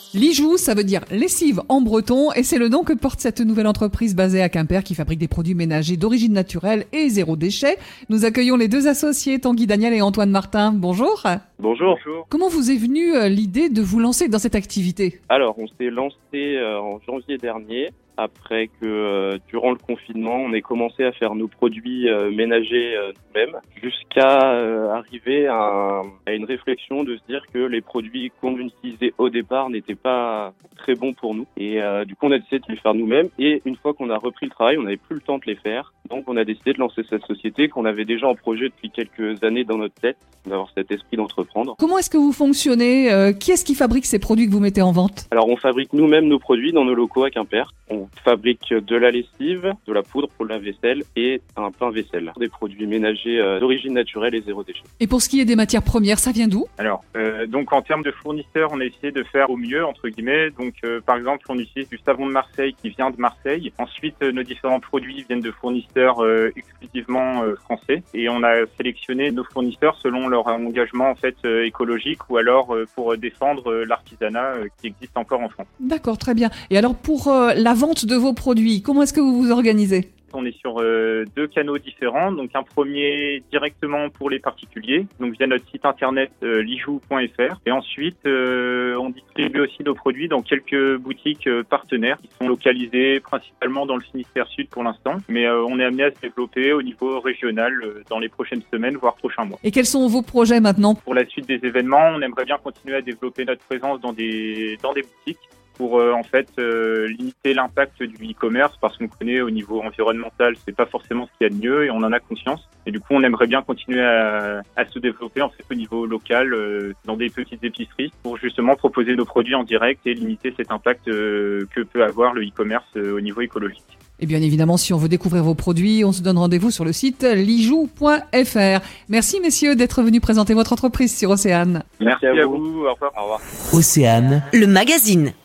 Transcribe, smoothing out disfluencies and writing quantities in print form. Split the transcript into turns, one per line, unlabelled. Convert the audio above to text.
Lijou, ça veut dire lessive en breton et c'est le nom que porte cette nouvelle entreprise basée à Quimper qui fabrique des produits ménagers d'origine naturelle et zéro déchet. Nous accueillons les deux associés, Tanguy Daniel et Antoine Martin. Bonjour.
Bonjour.
Comment vous est venue l'idée de vous lancer dans cette activité ?
Alors, on s'est lancé en janvier dernier. Après que durant le confinement, on ait commencé à faire nos produits ménagers nous-mêmes, jusqu'à arriver à une réflexion de se dire que les produits qu'on utilisait au départ n'étaient pas très bons pour nous. Et du coup, on a décidé de les faire nous-mêmes. Et une fois qu'on a repris le travail, on n'avait plus le temps de les faire. Donc, on a décidé de lancer cette société qu'on avait déjà en projet depuis quelques années dans notre tête, d'avoir cet esprit d'entreprendre.
Comment est-ce que vous fonctionnez ? Qui est-ce qui fabrique ces produits que vous mettez en vente ?
Alors, on fabrique nous-mêmes nos produits dans nos locaux à Quimper. On fabrique de la lessive, de la poudre pour la vaisselle et un pain vaisselle. Des produits ménagers d'origine naturelle et zéro déchet.
Et pour ce qui est des matières premières, ça vient d'où ?
Alors, donc en termes de fournisseurs, on a essayé de faire au mieux, entre guillemets. Donc, par exemple, on utilise du savon de Marseille qui vient de Marseille. Ensuite, nos différents produits viennent de fournisseurs exclusivement français. Et on a sélectionné nos fournisseurs selon leur engagement en fait écologique ou alors pour défendre l'artisanat qui existe encore en France.
D'accord, très bien. Et alors pour la vente de vos produits, comment est-ce que vous vous organisez ?
On est sur deux canaux différents. Donc un premier directement pour les particuliers, donc via notre site internet lijou.fr. Et ensuite, on distribue aussi nos produits dans quelques boutiques partenaires qui sont localisées principalement dans le Finistère Sud pour l'instant. Mais on est amené à se développer au niveau régional dans les prochaines semaines, voire prochains mois.
Et quels sont vos projets maintenant ?
Pour la suite des événements, on aimerait bien continuer à développer notre présence dans des boutiques, pour en fait limiter l'impact du e-commerce, parce qu'on connaît au niveau environnemental, c'est pas forcément ce qu'il y a de mieux et on en a conscience. Et du coup, on aimerait bien continuer à se développer en fait au niveau local, dans des petites épiceries, pour justement proposer nos produits en direct et limiter cet impact que peut avoir le e-commerce au niveau écologique.
Et bien évidemment, si on veut découvrir vos produits, on se donne rendez-vous sur le site lijou.fr. Merci messieurs d'être venus présenter votre entreprise sur Océane.
Merci à vous. Au revoir.
Au revoir.
Océane,
le magazine.